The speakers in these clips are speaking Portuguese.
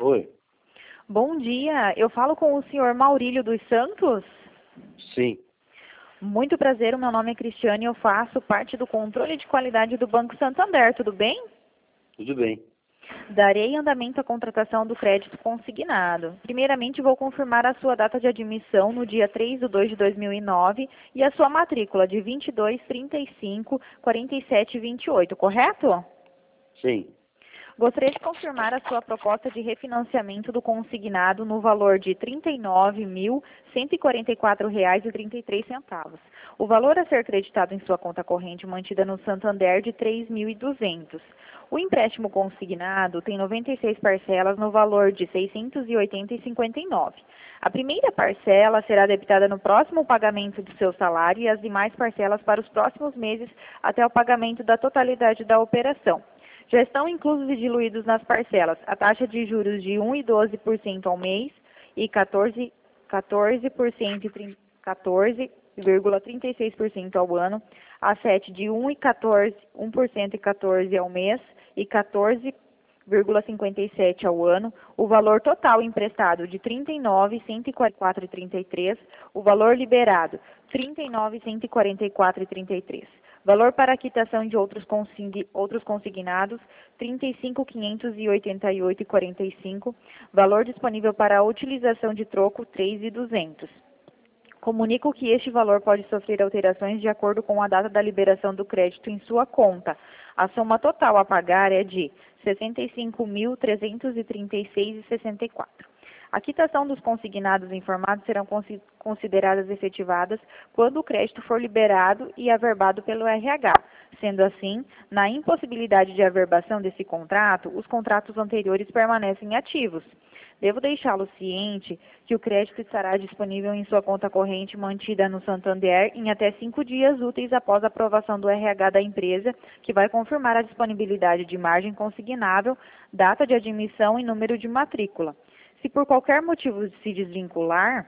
Oi, Bom dia, eu falo com o senhor Maurílio dos Santos. sim, Muito prazer, o meu nome é Cristiane e eu faço parte do controle de qualidade do Banco Santander, tudo bem? tudo bem. Darei andamento à contratação do crédito consignado. Primeiramente, vou confirmar a sua data de admissão no dia 3/2/2009 e a sua matrícula de 22, 35, 47 e 28, correto? Sim, Gostaria de confirmar a sua proposta de refinanciamento do consignado no valor de R$ 39.144,33. O valor a ser creditado em sua conta corrente mantida no Santander de R$ 3.200. O empréstimo consignado tem 96 parcelas no valor de R$ 680,59. A primeira parcela será debitada no próximo pagamento do seu salário e as demais parcelas para os próximos meses até o pagamento da totalidade da operação. Já estão inclusos e diluídos nas parcelas a taxa de juros de 1,12% ao mês e 14,36% ao ano, a 7 de 1% e 14 ao mês e 14,57 ao ano, o valor total emprestado de 39.144,33, o valor liberado 39.144,33. Valor para quitação de outros consignados, R$ 35.588,45. Valor disponível para a utilização de troco, R$ 3.200. Comunico que este valor pode sofrer alterações de acordo com a data da liberação do crédito em sua conta. A soma total a pagar é de R$ 65.336,64. A quitação dos consignados informados serão consideradas efetivadas quando o crédito for liberado e averbado pelo RH. Sendo assim, na impossibilidade de averbação desse contrato, os contratos anteriores permanecem ativos. Devo deixá-lo ciente que o crédito estará disponível em sua conta corrente mantida no Santander em até 5 dias úteis após a aprovação do RH da empresa, que vai confirmar a disponibilidade de margem consignável, data de admissão e número de matrícula. Se por qualquer motivo se desvincular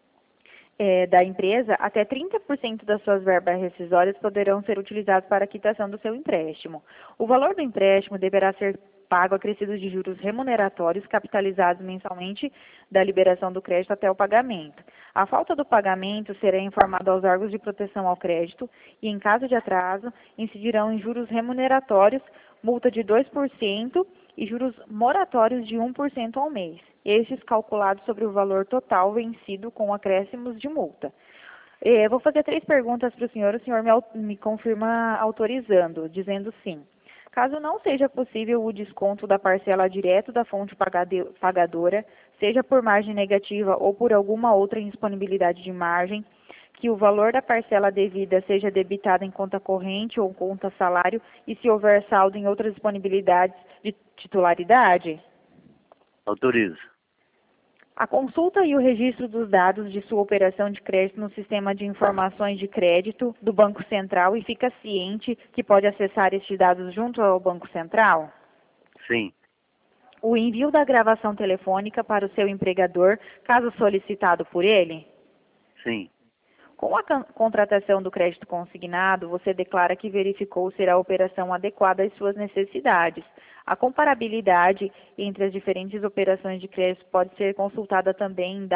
da empresa, até 30% das suas verbas rescisórias poderão ser utilizadas para a quitação do seu empréstimo. O valor do empréstimo deverá ser pago acrescidos de juros remuneratórios capitalizados mensalmente da liberação do crédito até o pagamento. A falta do pagamento será informada aos órgãos de proteção ao crédito e, em caso de atraso, incidirão em juros remuneratórios, multa de 2% e juros moratórios de 1% ao mês, estes calculados sobre o valor total vencido com acréscimos de multa. Vou fazer 3 perguntas para o senhor me confirma autorizando, dizendo sim. Caso não seja possível o desconto da parcela direto da fonte pagadora, seja por margem negativa ou por alguma outra indisponibilidade de margem, que o valor da parcela devida seja debitado em conta corrente ou conta salário e se houver saldo em outras disponibilidades de titularidade? autorizo. A consulta e o registro dos dados de sua operação de crédito no sistema de informações de crédito do Banco Central e fica ciente que pode acessar estes dados junto ao Banco Central? Sim, O envio da gravação telefônica para o seu empregador, caso solicitado por ele? sim, Com a contratação do crédito consignado, você declara que verificou ser a operação adequada às suas necessidades. A comparabilidade entre as diferentes operações de crédito pode ser consultada também em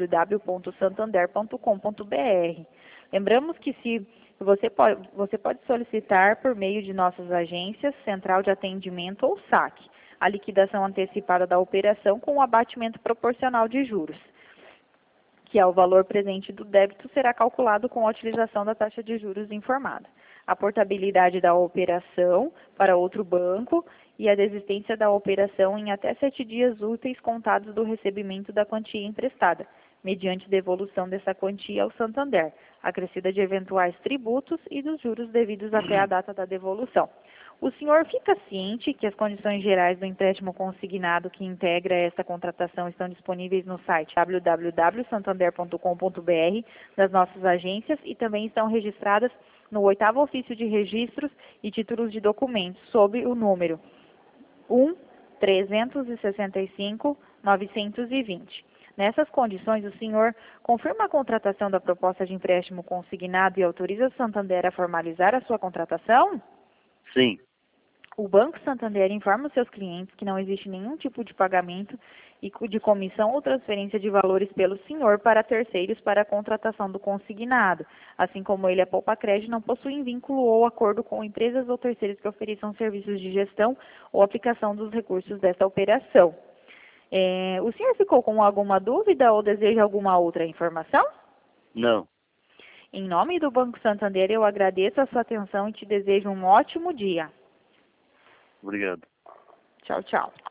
www.santander.com.br. Lembramos que você pode solicitar por meio de nossas agências, central de atendimento ou saque, a liquidação antecipada da operação com o abatimento proporcional de juros, que é o valor presente do débito, será calculado com a utilização da taxa de juros informada. A portabilidade da operação para outro banco e a desistência da operação em até 7 dias úteis contados do recebimento da quantia emprestada, mediante devolução dessa quantia ao Santander, acrescida de eventuais tributos e dos juros devidos até a data da devolução. O senhor fica ciente que as condições gerais do empréstimo consignado que integra esta contratação estão disponíveis no site www.santander.com.br das nossas agências e também estão registradas no 8º Ofício de Registros e Títulos de Documentos, sob o número 1.365.920. Nessas condições, o senhor confirma a contratação da proposta de empréstimo consignado e autoriza o Santander a formalizar a sua contratação? sim, O Banco Santander informa os seus clientes que não existe nenhum tipo de pagamento e de comissão ou transferência de valores pelo senhor para terceiros para a contratação do consignado, assim como ele, a Poupacred, não possui vínculo ou acordo com empresas ou terceiros que ofereçam serviços de gestão ou aplicação dos recursos desta operação. O senhor ficou com alguma dúvida ou deseja alguma outra informação? Não. Em nome do Banco Santander, eu agradeço a sua atenção e te desejo um ótimo dia. Obrigado. Tchau, tchau.